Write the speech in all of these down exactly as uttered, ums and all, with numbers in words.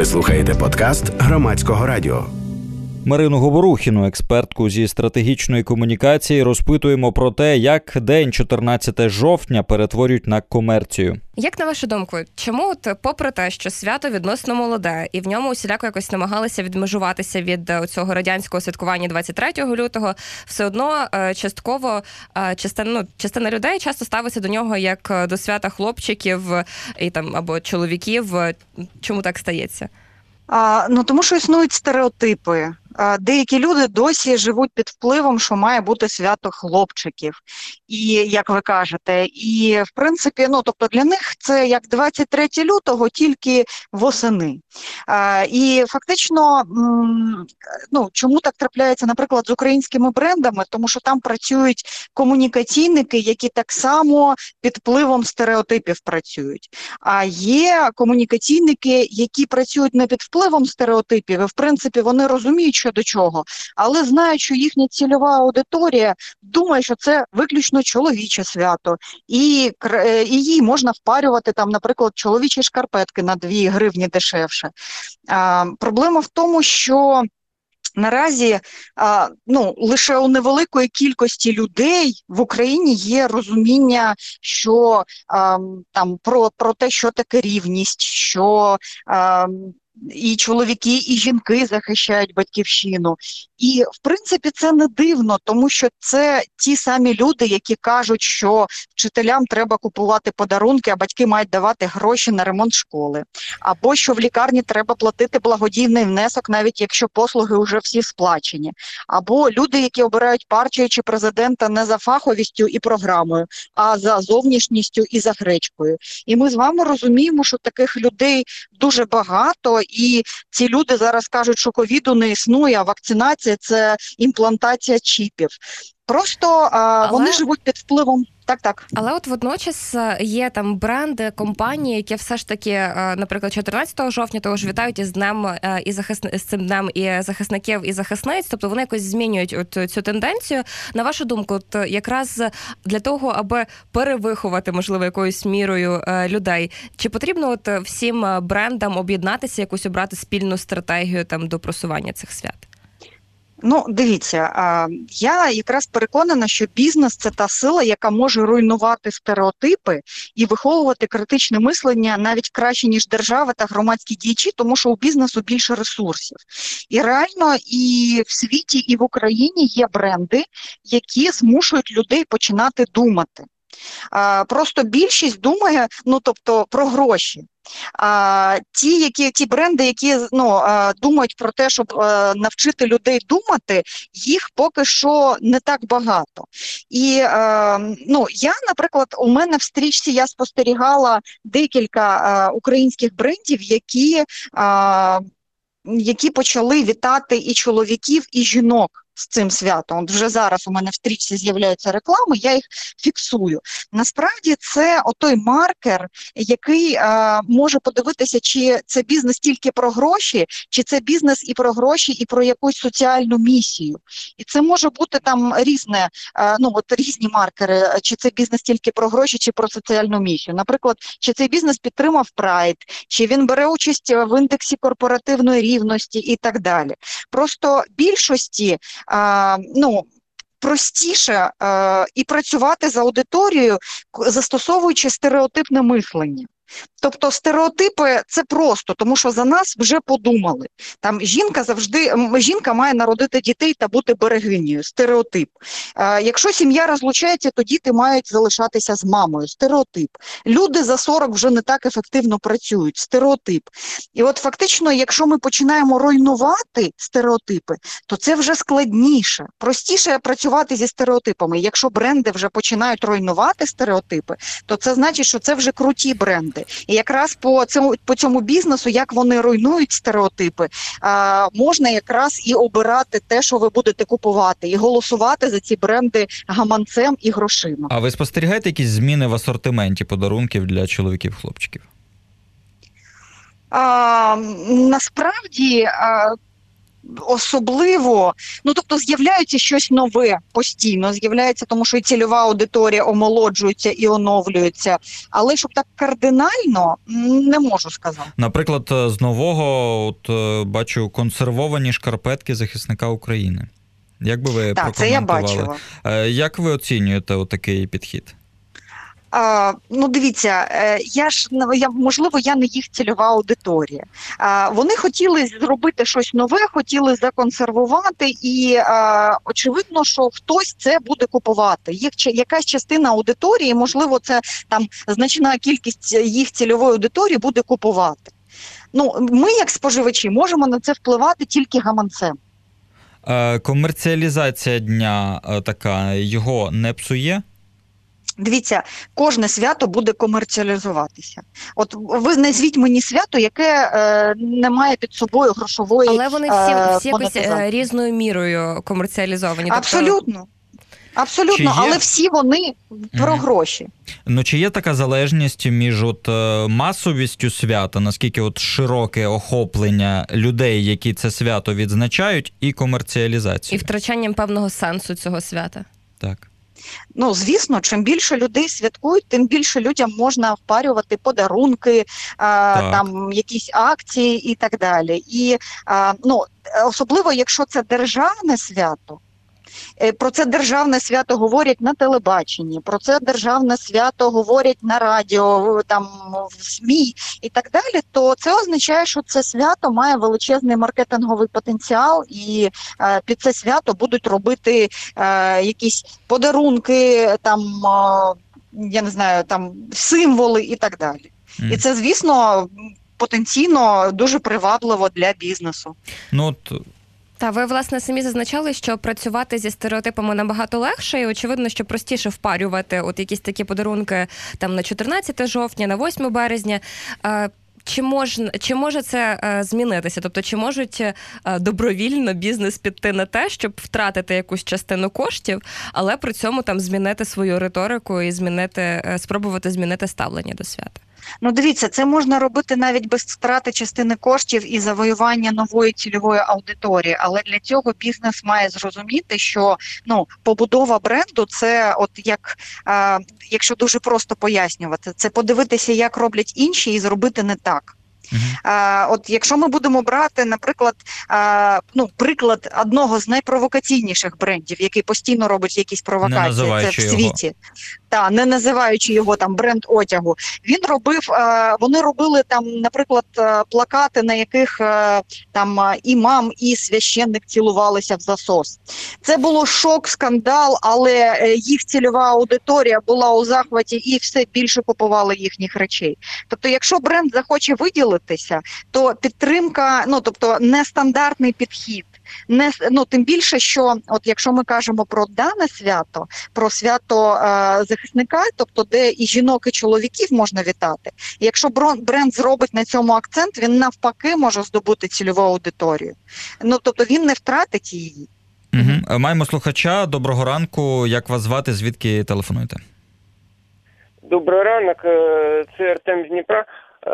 Ви слухаєте подкаст Громадського радіо. Марину Говорухіну, експертку зі стратегічної комунікації, розпитуємо про те, як день чотирнадцяте жовтня перетворюють на комерцію. Як на вашу думку, чому, от, попри те, що свято відносно молоде, і в ньому усіляко якось намагалися відмежуватися від цього радянського святкування двадцять третього лютого, все одно частково частина, ну, частина людей часто ставиться до нього як до свята хлопчиків і, там, або чоловіків. Чому так стається? А, ну, тому що існують стереотипи. Деякі люди досі живуть під впливом, що має бути свято хлопчиків, і як ви кажете, і в принципі, ну тобто для них це як двадцять третє лютого, тільки восени. А, і фактично, ну чому так трапляється, наприклад, з українськими брендами, тому що там працюють комунікаційники, які так само під впливом стереотипів працюють. А є комунікаційники, які працюють не під впливом стереотипів, і в принципі вони розуміють, що до чого, але знають, що їхня цільова аудиторія думає, що це виключно чоловіче свято, і, і їй можна впарювати там, наприклад, чоловічі шкарпетки на дві гривні дешевше. А, проблема в тому, що наразі а, ну, лише у невеликої кількості людей в Україні є розуміння, що а, там про, про те, що таке рівність, що а, і чоловіки, і жінки захищають батьківщину. І, в принципі, це не дивно, тому що це ті самі люди, які кажуть, що вчителям треба купувати подарунки, а батьки мають давати гроші на ремонт школи. Або що в лікарні треба платити благодійний внесок, навіть якщо послуги вже всі сплачені. Або люди, які обирають партію чи президента не за фаховістю і програмою, а за зовнішністю і за гречкою. І ми з вами розуміємо, що таких людей дуже багато, і ці люди зараз кажуть, що ковіду не існує, а вакцинація – це імплантація чіпів. Просто а, вони Але... живуть під впливом. Так, так. Але от водночас є там бренди, компанії, які все ж таки, наприклад, чотирнадцятого жовтня того ж вітають із днем і захисни... з цим днем і захисників, і захисниць, тобто вони якось змінюють от цю тенденцію. На вашу думку, от якраз для того, аби перевиховати, можливо, якоюсь мірою людей, чи потрібно от всім брендам об'єднатися, якусь обрати спільну стратегію там до просування цих свят? Ну, дивіться, я якраз переконана, що бізнес – це та сила, яка може руйнувати стереотипи і виховувати критичне мислення навіть краще, ніж держава та громадські діячі, тому що у бізнесу більше ресурсів. І реально і в світі, і в Україні є бренди, які змушують людей починати думати. Просто більшість думає, ну, тобто, про гроші. А ті, які ті бренди, які ну думають про те, щоб навчити людей думати, їх поки що не так багато. І ну я, наприклад, у мене в стрічці я спостерігала декілька українських брендів, які які почали вітати і чоловіків, і жінок з цим святом. От вже зараз у мене в стрічці з'являються реклами, я їх фіксую. Насправді це отой маркер, який е, може подивитися, чи це бізнес тільки про гроші, чи це бізнес і про гроші, і про якусь соціальну місію. І це може бути там різне, е, ну от різні маркери, чи це бізнес тільки про гроші, чи про соціальну місію. Наприклад, чи цей бізнес підтримав Прайд, чи він бере участь в індексі корпоративної рівності і так далі. Просто більшості А, ну, простіше а, і працювати з аудиторією, застосовуючи стереотипне мислення. Тобто стереотипи – це просто, тому що за нас вже подумали. Там жінка завжди, жінка має народити дітей та бути берегинею. Стереотип. А, якщо сім'я розлучається, то діти мають залишатися з мамою. Стереотип. Люди за сорок вже не так ефективно працюють. Стереотип. І от фактично, якщо ми починаємо руйнувати стереотипи, то це вже складніше. Простіше працювати зі стереотипами. Якщо бренди вже починають руйнувати стереотипи, то це значить, що це вже круті бренди. І якраз по цьому, по цьому бізнесу, як вони руйнують стереотипи, а, можна якраз і обирати те, що ви будете купувати, і голосувати за ці бренди гаманцем і грошима. А ви спостерігаєте якісь зміни в асортименті подарунків для чоловіків-хлопчиків? А, насправді... А... особливо, ну тобто з'являється щось нове постійно, з'являється, тому що і цільова аудиторія омолоджується і оновлюється, але щоб так кардинально, не можу сказати. Наприклад, з нового от бачу консервовані шкарпетки захисника України. Як би ви так, це я прокоментували? бачила. Як ви оцінюєте отакий підхід? А, ну, дивіться, я ж, я, можливо, я не їх цільова аудиторія. А, вони хотіли зробити щось нове, хотіли законсервувати і а, очевидно, що хтось це буде купувати. Їх, якась частина аудиторії, можливо, це там значна кількість їх цільової аудиторії буде купувати. Ну, ми, як споживачі, можемо на це впливати тільки гаманцем. А, комерціалізація дня така, його не псує? Дивіться, кожне свято буде комерціалізуватися. От ви назвіть мені свято, яке е, не має під собою грошової Але вони всі, е, всі якось е, різною мірою комерціалізовані. Абсолютно. Тобто... Абсолютно, є... але всі вони про mm-hmm. гроші. Ну, чи є така залежність між от масовістю свята, наскільки от широке охоплення людей, які це свято відзначають, і комерціалізацією? І втрачанням певного сенсу цього свята. Так. Ну, звісно, чим більше людей святкують, тим більше людям можна впарювати подарунки, а, там якісь акції і так далі. І а, ну, особливо, якщо це державне свято, про це державне свято говорять на телебаченні, про це державне свято говорять на радіо, там, в СМІ і так далі, то це означає, що це свято має величезний маркетинговий потенціал, і е, під це свято будуть робити е, якісь подарунки, там, е, я не знаю, там, символи і так далі. Mm. І це, звісно, потенційно дуже привабливо для бізнесу. Ну, от... Та ви, власне, самі зазначали, що працювати зі стереотипами набагато легше, і очевидно, що простіше впарювати от якісь такі подарунки там на чотирнадцяте жовтня, на восьме березня. Чи може, чи може це змінитися? Тобто, чи можуть добровільно бізнес піти на те, щоб втратити якусь частину коштів, але при цьому там змінити свою риторику і змінити, спробувати змінити ставлення до свята? Ну, дивіться, це можна робити навіть без втрати частини коштів і завоювання нової цільової аудиторії, але для цього бізнес має зрозуміти, що, ну, побудова бренду – це, от як, е, якщо дуже просто пояснювати, це подивитися, як роблять інші і зробити не так. Uh-huh. От якщо ми будемо брати, наприклад, ну, приклад одного з найпровокаційніших брендів, який постійно робить якісь провокації, це в світі, та, не називаючи його там бренд одягу, він робив, вони робили там, наприклад, плакати, на яких там імам і священник цілувалися в засос. Це було шок, скандал, але їх цільова аудиторія була у захваті і все більше купували їхніх речей. Тобто, якщо бренд захоче виділитися, то підтримка, ну, тобто нестандартний підхід, не, ну, тим більше, що от якщо ми кажемо про дане свято, про свято е, захисника, тобто де і жінок, і чоловіків можна вітати, і якщо бренд зробить на цьому акцент, він навпаки може здобути цільову аудиторію. Ну, тобто він не втратить її. Угу. Маємо слухача. Доброго ранку. Як вас звати? Звідки телефонуєте? Добрий ранок. Це Артем з Дніпра.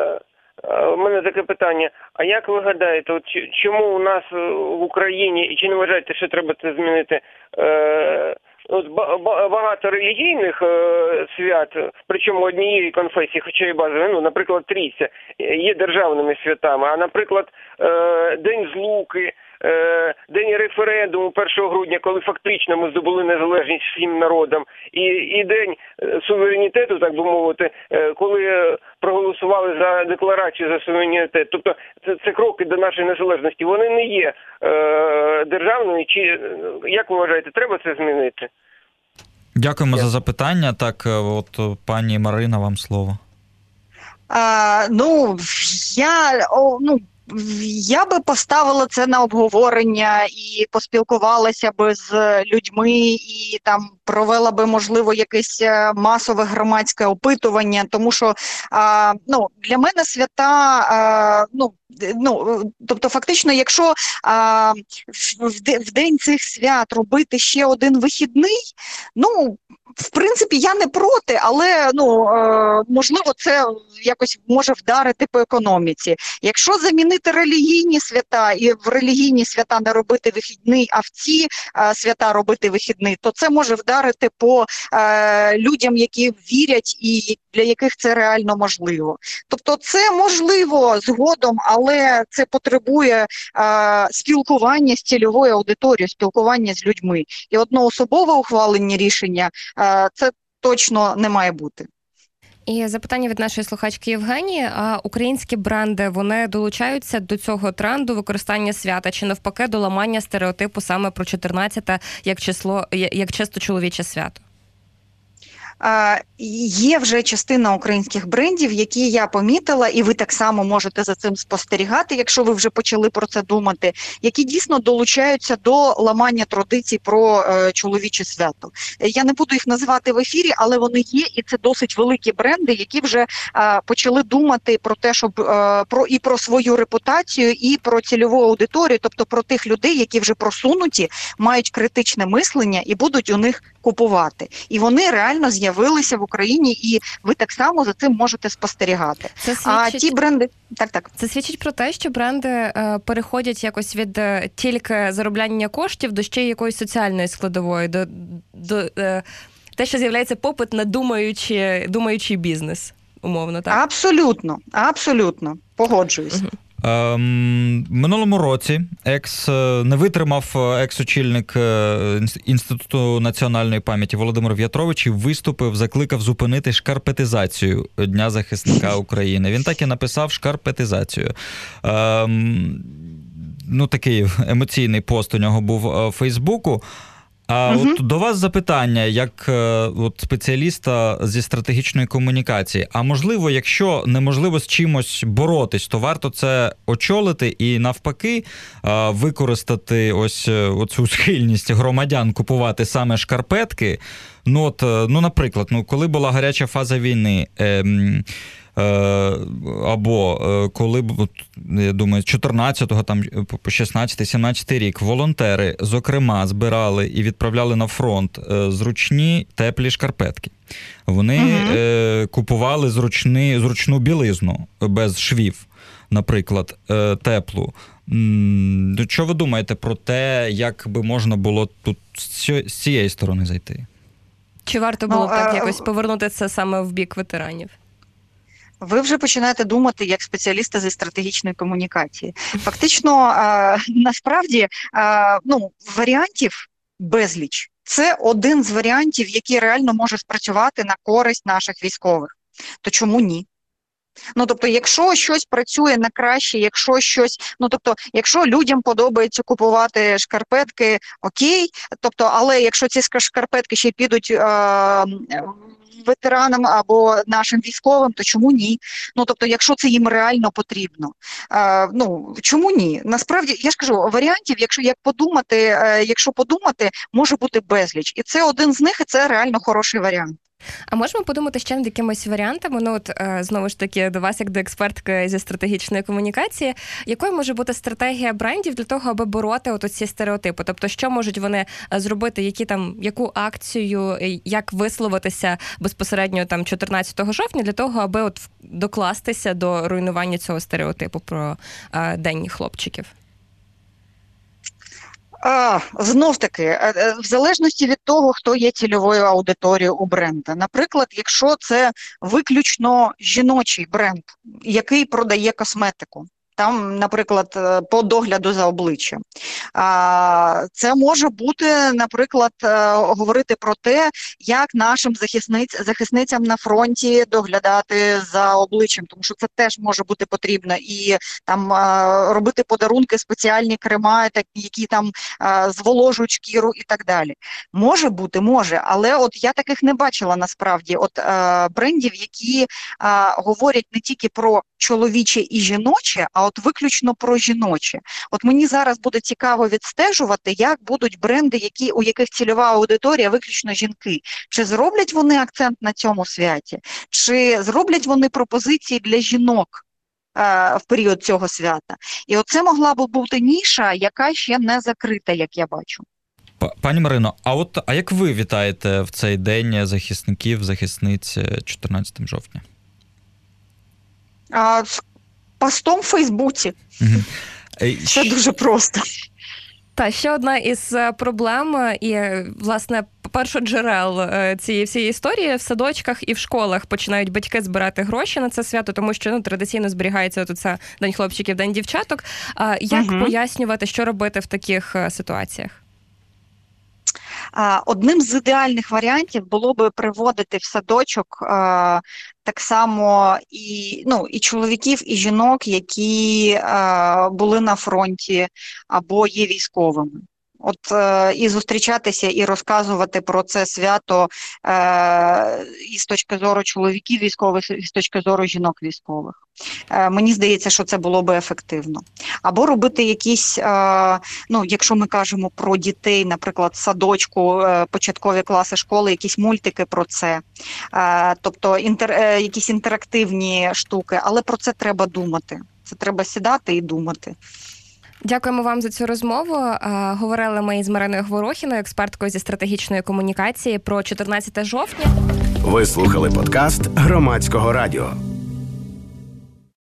У мене таке питання. А як ви гадаєте, от чому у нас в Україні, і чи не вважаєте, що треба це змінити, е, от багато релігійних е, свят, причому однієї конфесії, хоча і базові, ну, наприклад, Трійця, є державними святами, а, наприклад, е, День Злуки, е, День референдуму першого грудня, коли фактично ми здобули незалежність всім народам, і, і День суверенітету, так би мовити, е, коли проголосували за декларацію за суверенітет. Тобто це, це кроки до нашої незалежності. Вони не є е, державними. Чи, як ви вважаєте, треба це змінити? Дякуємо Дякую. за запитання. Так, от пані Марина, вам слово. А, ну, я... О, ну... Я би поставила це на обговорення і поспілкувалася би з людьми і там провела би, можливо, якесь масове громадське опитування, тому що а, ну, для мене свята, а, ну, Ну, тобто, фактично, якщо а, в, в день цих свят робити ще один вихідний, ну, в принципі, я не проти, але, ну, е, можливо, це якось може вдарити по економіці. Якщо замінити релігійні свята і в релігійні свята не робити вихідний, а в ці е, свята робити вихідний, то це може вдарити по е, людям, які вірять і для яких це реально можливо. Тобто це можливо згодом, але це потребує е, спілкування з цільовою аудиторією, спілкування з людьми. І одноособове ухвалення рішення е, це точно не має бути. І запитання від нашої слухачки Євгенії. А українські бренди, вони долучаються до цього тренду використання свята чи навпаки до ламання стереотипу саме про чотирнадцяте як число, як чисто чоловіче свято? Є вже частина українських брендів, які я помітила, і ви так само можете за цим спостерігати, якщо ви вже почали про це думати, які дійсно долучаються до ламання традицій про е, чоловіче свято. Я не буду їх називати в ефірі, але вони є, і це досить великі бренди, які вже е, почали думати про те, щоб е, про і про свою репутацію, і про цільову аудиторію, тобто про тих людей, які вже просунуті, мають критичне мислення і будуть у них купувати. І вони реально з'явилися в Україні, і ви так само за цим можете спостерігати. Це свідчить... А ті бренди... Так, так. Це свідчить про те, що бренди е, переходять якось від е, тільки заробляння коштів до ще якоїсь соціальної складової, до, до е, те, що з'являється попит на думаючий, думаючий бізнес, умовно, так? Абсолютно, абсолютно. Погоджуюсь. Угу. Ем, минулому році екс не витримав екс-очільник Інституту національної пам'яті Володимир В'ятрович і виступив, закликав зупинити шкарпетизацію Дня захисника України. Він так і написав шкарпетизацію. Ем, ну, такий емоційний пост у нього був у Фейсбуку. А угу. От до вас запитання, як от, спеціаліста зі стратегічної комунікації. А можливо, якщо неможливо з чимось боротись, то варто це очолити і навпаки використати ось оцю схильність громадян купувати саме шкарпетки. Ну, от, ну наприклад, ну, коли була гаряча фаза війни, ем, або коли, я думаю, з чотирнадцятого, там, по шістнадцятий сімнадцятий рік волонтери, зокрема, збирали і відправляли на фронт зручні теплі шкарпетки. Вони угу. купували зручні, зручну білизну без швів, наприклад, теплу. Що ви думаєте про те, як би можна було тут з цієї сторони зайти? Чи варто було ну, так якось повернути це саме в бік ветеранів? Ви вже починаєте думати як спеціалісти зі стратегічної комунікації. Фактично, насправді, ну, варіантів безліч. Це один з варіантів, який реально може спрацювати на користь наших військових. То чому ні? Ну, тобто, якщо щось працює на краще, якщо щось, ну, тобто, якщо людям подобається купувати шкарпетки, окей, тобто, але якщо ці шкарпетки ще підуть е- ветеранам або нашим військовим, то чому ні? Ну, тобто, якщо це їм реально потрібно. Е, ну, чому ні? Насправді, я ж кажу, варіантів, якщо як подумати, е, якщо подумати, може бути безліч. І це один з них, і це реально хороший варіант. А можемо подумати ще над якимись варіантами, ну от, знову ж таки, до вас, як до експертки зі стратегічної комунікації, якою може бути стратегія брендів для того, аби бороти от ці стереотипи? Тобто, що можуть вони зробити, які там, яку акцію, як висловитися безпосередньо там чотирнадцятого жовтня для того, аби от докластися до руйнування цього стереотипу про а, День хлопчиків? А, знов-таки, в залежності від того, хто є цільовою аудиторією у бренда. Наприклад, якщо це виключно жіночий бренд, який продає косметику, там, наприклад, по догляду за обличчям. Це може бути, наприклад, говорити про те, як нашим захисниць, захисницям на фронті доглядати за обличчям, тому що це теж може бути потрібно. І там робити подарунки, спеціальні крема, які там зволожують шкіру і так далі. Може бути, може, але от я таких не бачила насправді. От брендів, які говорять не тільки про чоловіче і жіноче, а от виключно про жіноче. От мені зараз буде цікаво відстежувати, як будуть бренди, які, у яких цільова аудиторія виключно жінки. Чи зроблять вони акцент на цьому святі? Чи зроблять вони пропозиції для жінок? в період цього свята. І оце могла б бути ніша, яка ще не закрита, як я бачу. Пані Марино, а от а як ви вітаєте в цей день захисників, захисниць чотирнадцятого жовтня? А, постом в Фейсбуці. Угу. Це дуже просто. Та, ще одна із проблем і, власне, першоджерел цієї всієї історії: в садочках і в школах починають батьки збирати гроші на це свято, тому що ну, традиційно зберігається от це День хлопчиків, День дівчаток. Як угу. пояснювати, що робити в таких ситуаціях? Одним з ідеальних варіантів було би приводити в садочок так само і, ну, і чоловіків, і жінок, які були на фронті або є військовими. От е, і зустрічатися, і розказувати про це свято е, і з точки зору чоловіків військових, і з точки зору жінок військових. Е, мені здається, що це було би ефективно. Або робити якісь, е, ну, якщо ми кажемо про дітей, наприклад, садочку, е, початкові класи школи, якісь мультики про це, е, тобто інтер, е, якісь інтерактивні штуки, але про це треба думати. Це треба сідати і думати. Дякуємо вам за цю розмову. Говорили ми із Мариною Говорохіною, експерткою зі стратегічної комунікації, про чотирнадцяте жовтня. Ви слухали подкаст Громадського радіо.